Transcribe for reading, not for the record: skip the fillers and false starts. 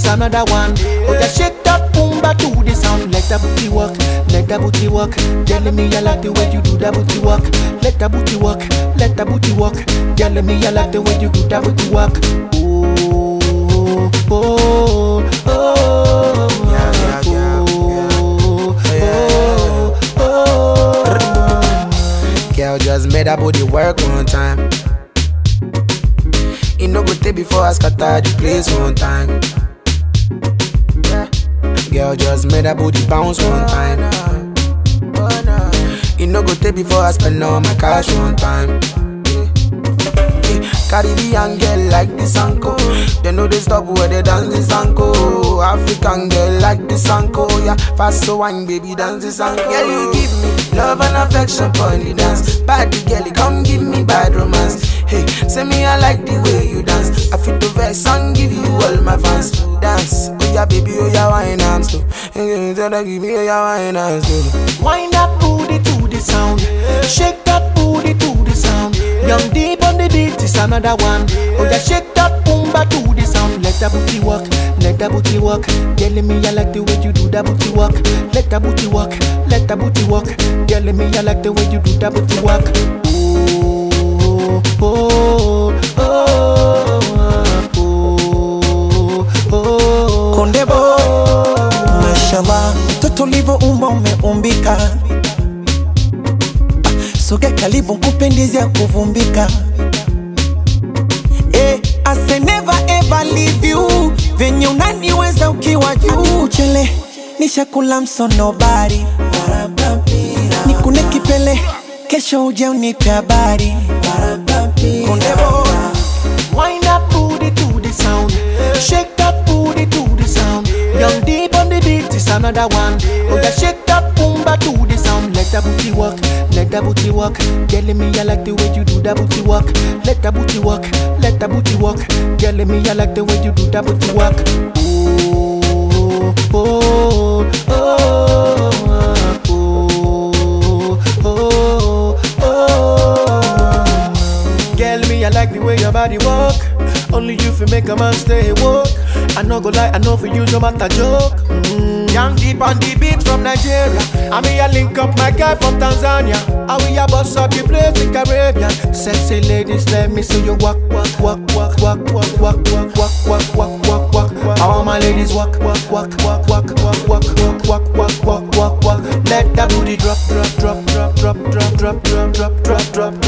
another one. Oh, yeah, shake that boomba to the sound. Let the booty work, let the booty work. Telling me I like the way you do that booty work. Let the booty work, let the booty work. Telling me I like the way you do that booty work. Oh, oh, oh, oh, yeah, yeah, oh. Girl, just made that booty work one time. It no go take before I scatter the place one time. Girl, just made that booty bounce one time. It no go take before I spend all my cash one time. Caribbean girl like this anko. They know they stop where they dance this anko. African girl like this anko. Yeah, fast so wine baby dance this anko. Girl, you give me love and affection for the dance. Body girl, come give me bad romance. Hey, say me I like the way you dance. I fit the verse and give you all my fans to dance. Oh yeah baby, oh yeah wine arms too. Hey, give me oh yeah wine arms too. Wind that booty to the sound. Shake that booty to the sound. Young deep on the beat is another one. Oh yeah, shake that boomba to the sound. Let the booty work, let the booty work. Telling me I like the way you do that booty work. Let the booty work, let the booty work. Telling me I like the way you do that booty work. Oh, oh, oh, oh, oh, oh. Kondebo, mashallah, toto livo umba umeumbika. Soge karibu kupendezea kuvumbika. I say never ever leave you. Venye unaniweza ukiwa juu. Uchele, nishakula msonobari. Nikune kipele, kesho uje unipe habari. Kondebo. Wind that booty to the sound. Shake that booty to the sound. Young deep on the beat is another one. Oh yeah, shake that boomba to the sound. Let the booty work, let the booty work. Telling me I like the way you do that booty work. Let the booty work, let the booty work. Telling me I like the way you do that booty work. Oh, oh, oh, oh, oh, oh. Girl, me I like the way your body walk. Only you fi make a man stay woke. I no go lie, I know for you no matter joke. Young deep on the beat from Nigeria. I mean I link up my guy from Tanzania. And we a bust up the place in Caribbean. Sexy ladies, let me see you walk, walk, walk, walk, walk, walk, walk, walk, walk, walk, walk, walk, walk. All my ladies walk, walk, walk, walk, walk, walk, walk, walk, walk, walk, walk, walk, walk. Let that booty drop, drop, drop, drop, drop, drop, drop, drop, drop, drop, drop.